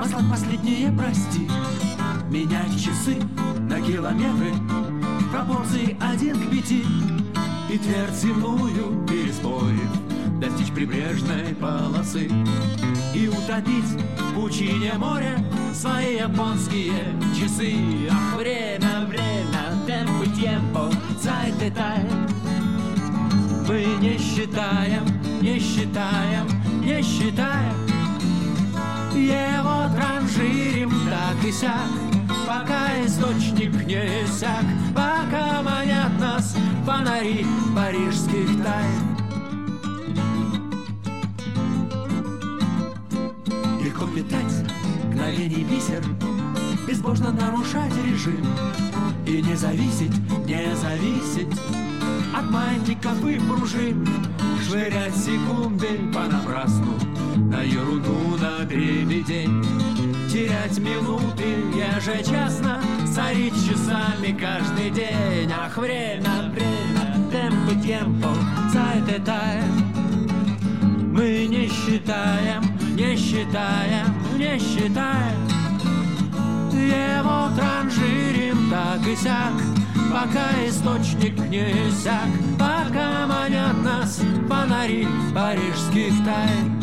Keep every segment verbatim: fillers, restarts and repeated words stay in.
послать последнее прости, менять часы на километры, пропорции один к пяти, и твердь земную переспорив, достичь прибрежной полосы и утопить в пучине моря свои японские часы. Ах, время, время, темпо, темпо, цайт и тайм. Мы не считаем, не считаем, не считаем, его транжирим так и сяк, пока источник не иссяк, пока манят нас фонари парижских тайн. Легко метать мгновений бисер, безбожно нарушать режим и не зависеть, не зависеть от маятников и пружин, швырять секунды понапрасну на ерунду, на дребедень, терять минуты ежечасно, царить часами каждый день. Ах, время, время, темпо, темпо, цайт и тайм. Мы не считаем, не считаем, не считаем, его транжирим так и сяк, пока источник не иссяк, пока манят нас фонари парижских тайн.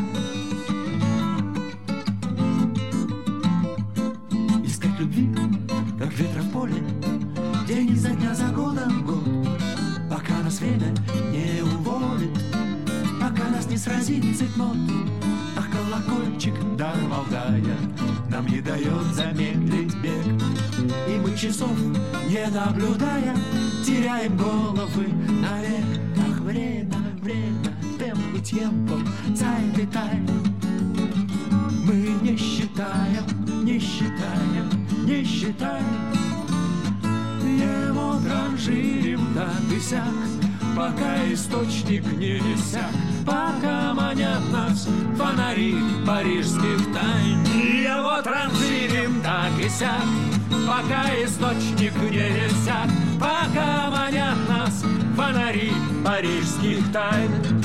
Искать любви, как ветра в поле, день изо дня, за годом год, пока нас время не уволит, пока нас не сразит цитнот. Ах, колокольчик, дар Валдая, нам не дает замедлить бег, и мы часов не наблюдая теряем головы навек. Ах, время, время, темпо, темпо, цайт и тайм. Мы не считаем, не считаем, не считаем, его транжирим так и сяк, пока источник не иссяк, пока манят нас фонари парижских тайн. Его транжирим так и сяк, пока источник не иссяк, пока манят нас фонари парижских тайн.